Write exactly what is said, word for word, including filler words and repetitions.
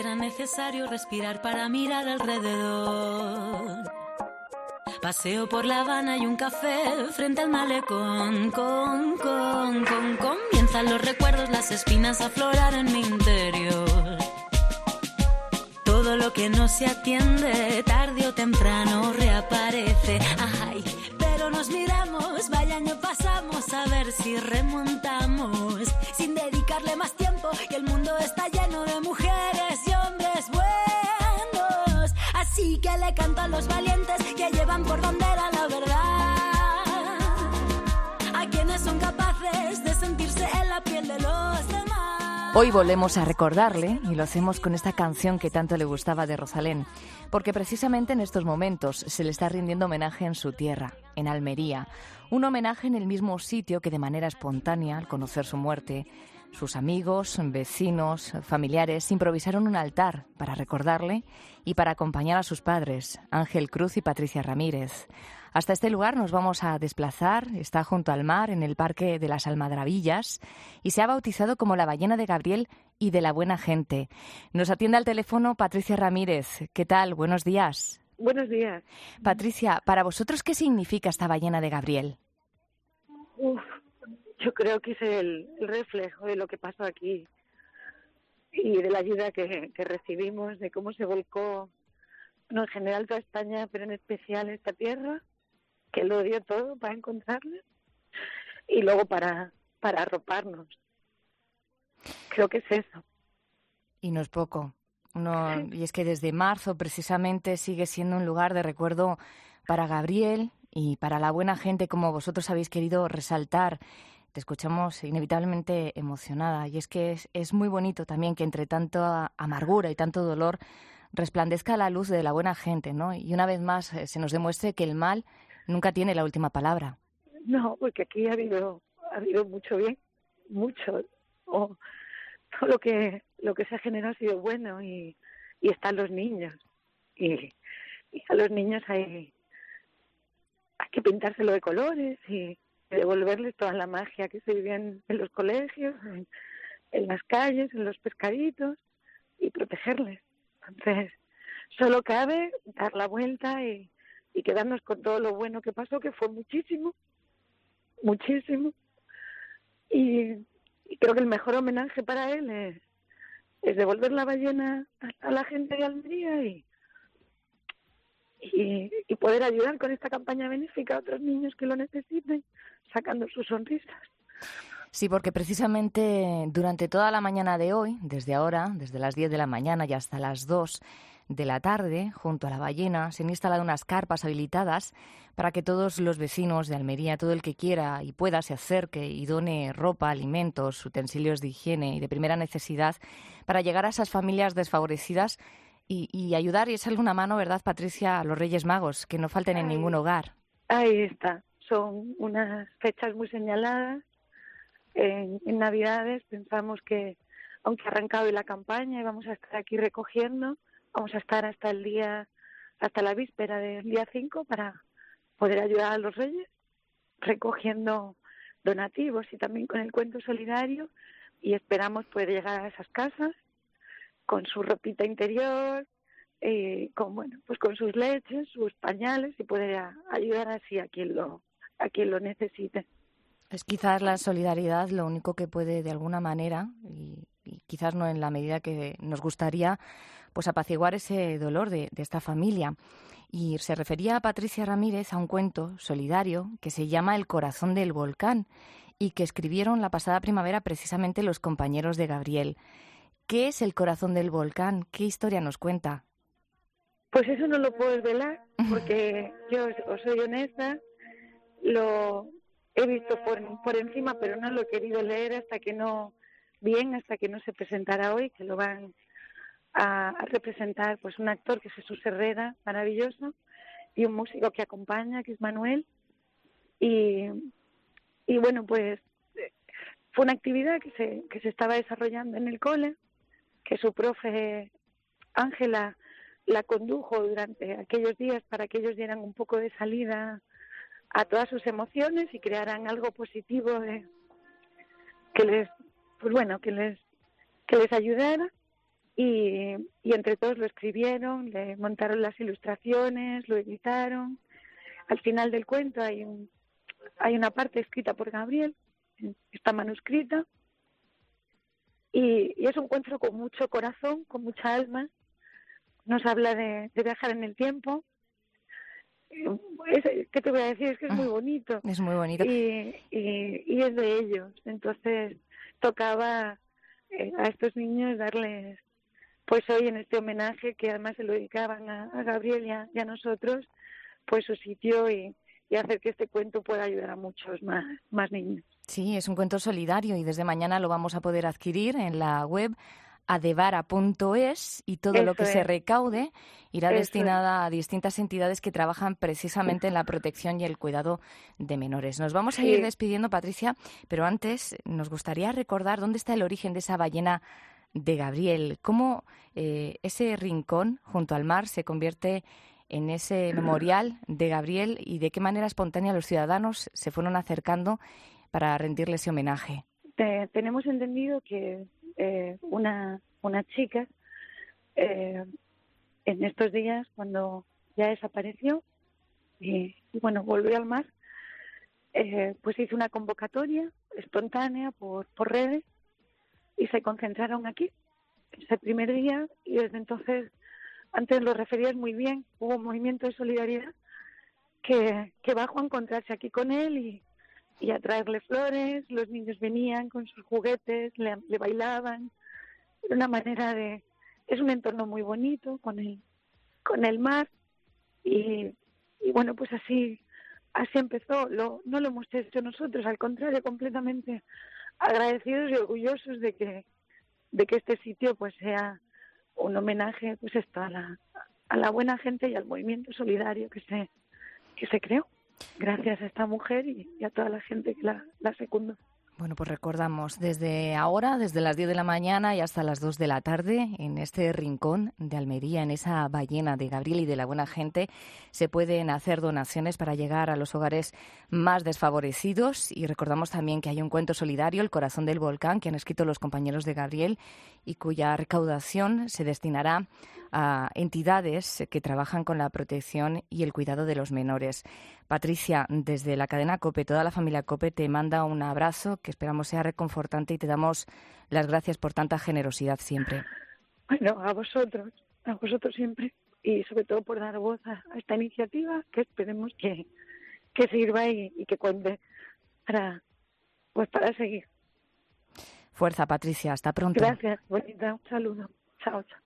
era necesario respirar para mirar alrededor. Paseo por La Habana y un café frente al malecón. Con, con, con, comienzan los recuerdos, las espinas a aflorar en mi interior. Todo lo que no se atiende, tarde o temprano reaparece. Ay, pero nos miramos, vaya año pasamos, a ver si remontamos. Sin dedicarle más tiempo, y el mundo está lleno de mujeres y hombres buenos. Así que le canto a los valientes que llevan por bandera la verdad, a quienes son capaces de sentirse en la piel de los demás. Hoy volvemos a recordarle, y lo hacemos con esta canción que tanto le gustaba de Rosalén, porque precisamente en estos momentos se le está rindiendo homenaje en su tierra, en Almería. Un homenaje en el mismo sitio que de manera espontánea, al conocer su muerte, sus amigos, vecinos, familiares improvisaron un altar para recordarle y para acompañar a sus padres, Ángel Cruz y Patricia Ramírez. Hasta este lugar nos vamos a desplazar, está junto al mar, en el Parque de las Almadrabillas, y se ha bautizado como la Ballena de Gabriel y de la Buena Gente. Nos atiende al teléfono Patricia Ramírez. ¿Qué tal? Buenos días. Buenos días. Patricia, para vosotros, ¿qué significa esta Ballena de Gabriel? Uf, yo creo que es el, el reflejo de lo que pasó aquí y de la ayuda que, que recibimos, de cómo se volcó, no en general toda España, pero en especial esta tierra, que lo dio todo para encontrarnos y luego para, para arroparnos. Creo que es eso. Y no es poco. No, y es que desde marzo precisamente sigue siendo un lugar de recuerdo para Gabriel y para la buena gente, como vosotros habéis querido resaltar. Te escuchamos inevitablemente emocionada, y es que es, es muy bonito también que entre tanta amargura y tanto dolor resplandezca la luz de la buena gente, ¿no? Y una vez más eh, se nos demuestre que el mal nunca tiene la última palabra. No, porque aquí ha habido ha habido mucho bien, mucho. Oh, todo lo que lo que se ha generado ha sido bueno, y, y están los niños. Y, y a los niños hay, hay que pintárselo de colores y devolverles toda la magia que se vivía en, en los colegios, en, en las calles, en los pescaditos, y protegerles. Entonces, solo cabe dar la vuelta y, y quedarnos con todo lo bueno que pasó, que fue muchísimo, muchísimo. Y, y creo que el mejor homenaje para él es, es devolver la ballena a, a la gente de Almería y, y, y poder ayudar con esta campaña benéfica a otros niños que lo necesiten, sacando sus sonrisas. Sí, porque precisamente durante toda la mañana de hoy, desde ahora, desde las diez de la mañana y hasta las dos de la tarde, junto a la ballena, se han instalado unas carpas habilitadas para que todos los vecinos de Almería, todo el que quiera y pueda, se acerque y done ropa, alimentos, utensilios de higiene y de primera necesidad para llegar a esas familias desfavorecidas y, y ayudar y echarle una mano, ¿verdad, Patricia?, a los Reyes Magos, que no falten en Ahí, ningún hogar. Ahí está. Son unas fechas muy señaladas. En, en Navidades pensamos que, aunque ha arrancado hoy la campaña y vamos a estar aquí recogiendo, vamos a estar hasta el día, hasta la víspera del día cinco para poder ayudar a los Reyes, recogiendo donativos y también con el cuento solidario, y esperamos poder llegar a esas casas con su ropita interior, eh, con bueno, pues con sus leches, sus pañales, y poder a, ayudar así a quien lo, a quien lo necesite. Es quizás la solidaridad lo único que puede, de alguna manera, y, y quizás no en la medida que nos gustaría, pues apaciguar ese dolor de, de esta familia. Y se refería a Patricia Ramírez a un cuento solidario que se llama El corazón del volcán y que escribieron la pasada primavera precisamente los compañeros de Gabriel. ¿Qué es El corazón del volcán? ¿Qué historia nos cuenta? Pues eso no lo puedo desvelar, porque yo os soy honesta, lo he visto por, por encima, pero no lo he querido leer hasta que no, bien, hasta que no se presentara hoy, que lo van a, a representar pues un actor que es Jesús Herrera, maravilloso, y un músico que acompaña, que es Manuel. Y, y bueno, pues fue una actividad que se, que se estaba desarrollando en el cole, que su profe Ángela la condujo durante aquellos días para que ellos dieran un poco de salida a todas sus emociones y crearan algo positivo de, que les, pues bueno, que les, que les ayudara. y, y entre todos lo escribieron, le montaron las ilustraciones, lo editaron. Al final del cuento hay un, hay una parte escrita por Gabriel, está manuscrita, y, y es un cuento con mucho corazón, con mucha alma. Nos habla de, de viajar en el tiempo. Es, ¿qué te voy a decir? Es que es muy bonito. Es muy bonito. Y, y, y es de ellos. Entonces tocaba eh, a estos niños darles, pues hoy en este homenaje, que además se lo dedicaban a, a Gabriel y a, y a nosotros, pues su sitio y, y hacer que este cuento pueda ayudar a muchos más, más niños. Sí, es un cuento solidario y desde mañana lo vamos a poder adquirir en la web adevara punto es y todo Eso lo que es. se recaude irá Eso destinada a distintas entidades que trabajan precisamente en la protección y el cuidado de menores. Nos vamos a Sí. ir despidiendo, Patricia, pero antes nos gustaría recordar dónde está el origen de esa ballena de Gabriel, cómo eh, ese rincón junto al mar se convierte en ese memorial de Gabriel y de qué manera espontánea los ciudadanos se fueron acercando para rendirle ese homenaje. Te- tenemos entendido que eh, una, una chica eh, en estos días, cuando ya desapareció y, y bueno, volvió al mar, eh, pues hizo una convocatoria espontánea por, por redes y se concentraron aquí ese primer día, y desde entonces, antes lo referías muy bien, hubo un movimiento de solidaridad que, que bajó a encontrarse aquí con él y, y a traerle flores. Los niños venían con sus juguetes, le, le bailaban. Era una manera de... Es un entorno muy bonito con el, con el mar y, y bueno, pues así así empezó. Lo, no lo hemos hecho nosotros, al contrario, completamente agradecidos y orgullosos de que de que este sitio pues sea un homenaje, pues esto, a la a la buena gente y al movimiento solidario que se que se creó gracias a esta mujer y, y a toda la gente que la, la secundó. Bueno, pues recordamos, desde ahora, desde las diez de la mañana y hasta las dos de la tarde, en este rincón de Almería, en esa ballena de Gabriel y de la buena gente, se pueden hacer donaciones para llegar a los hogares más desfavorecidos. Y recordamos también que hay un cuento solidario, El corazón del volcán, que han escrito los compañeros de Gabriel y cuya recaudación se destinará a entidades que trabajan con la protección y el cuidado de los menores. Patricia, desde la cadena COPE, toda la familia COPE te manda un abrazo que esperamos sea reconfortante y te damos las gracias por tanta generosidad siempre. Bueno, a vosotros, a vosotros siempre, y sobre todo por dar voz a, a esta iniciativa que esperemos que, que sirva y, y que cuente para, pues para seguir. Fuerza, Patricia, hasta pronto. Gracias, bonita, un saludo. Chao, chao.